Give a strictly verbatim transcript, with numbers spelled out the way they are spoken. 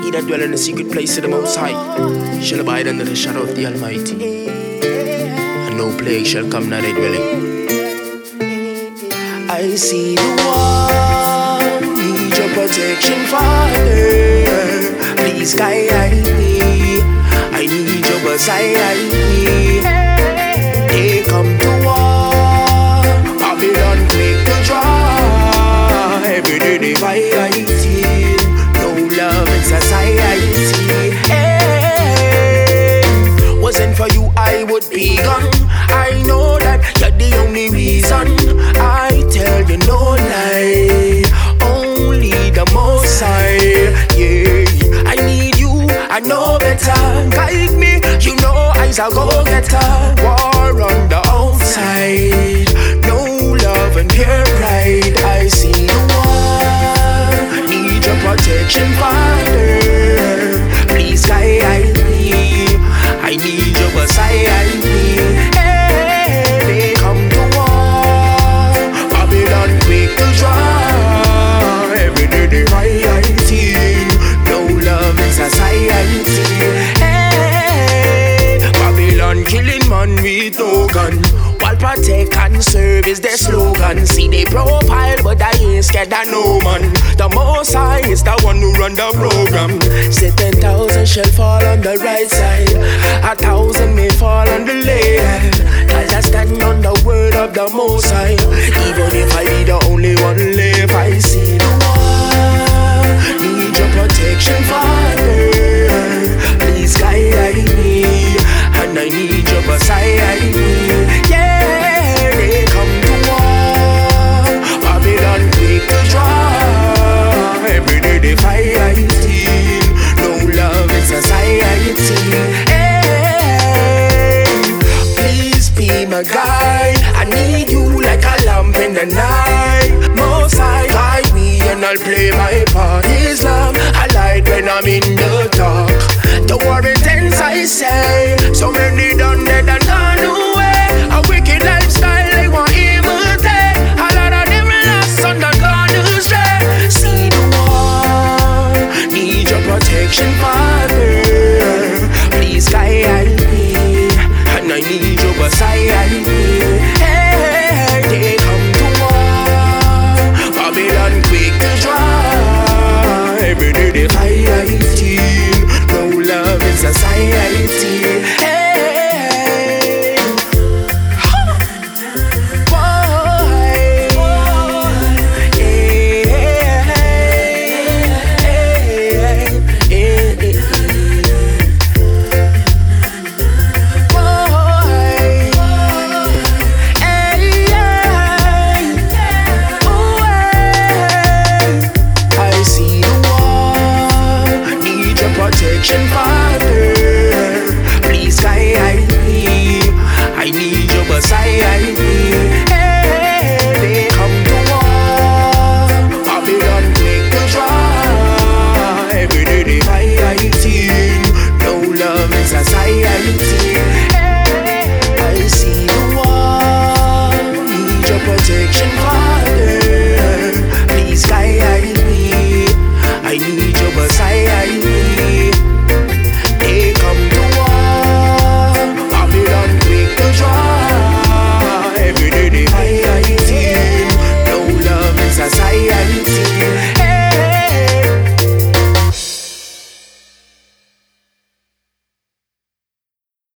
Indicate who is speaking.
Speaker 1: He that dwell in the secret place of the Most High shall abide under the shadow of the Almighty, and no plague shall come nigh thy dwelling. I see the war, need your protection, Father. Please guide me, I need your beside me. They come to war, Babylon quick to draw. Every day they fighting, no love in society. Hey, wasn't for you I would be gone. I know that you're the only reason. I tell you no lie, only the Most High. Yeah, I need you, I know better. Guide me, you know I shall go get her. War on the outside, no love and pure pride. I see the war, need your protection, Father. Please guide me, I need your beside me. Hey, they come to war, Babylon quick to draw. Every day they fighting, no love in society. Hey, Babylon killing man with no gun, while protect and serve is their slogan. See they profile, but I ain't scared of no man. The Most High is the one who run the program. Say ten thousand shall fall on the right side, a thousand may fall on the left. I just stand on the word of the Most High. Even if I be the only one left, I see the war, need your protection, Father. Please guide me, and I need your beside me. Yeah, they come to war, Babylon quick to draw. Every day they fighting, no love in society. Hey, please be my guide, I need you like a lamp in the night. Most High, guide me and I'll play my part. Islam, I light when I'm in the dark. The war intense, I say, so many done dead and gone away. A wicked lifestyle they want imitate. A lot of them lost on the gone astray. See the war, need your protection, Father. Please guide me, and I need your beside me. Hey, they come to war, Babylon quick to draw. Every day they fighting, no love in society. Hey, boy, yeah, hey, hey, hey, I see the war, need your protection, Father. Please guide me, I need your beside me. Hey, they come to war, Babylon quick to draw. Every day they fighting, no love in society. I see the war, need your protection, Father. Please guide me, I need your beside me.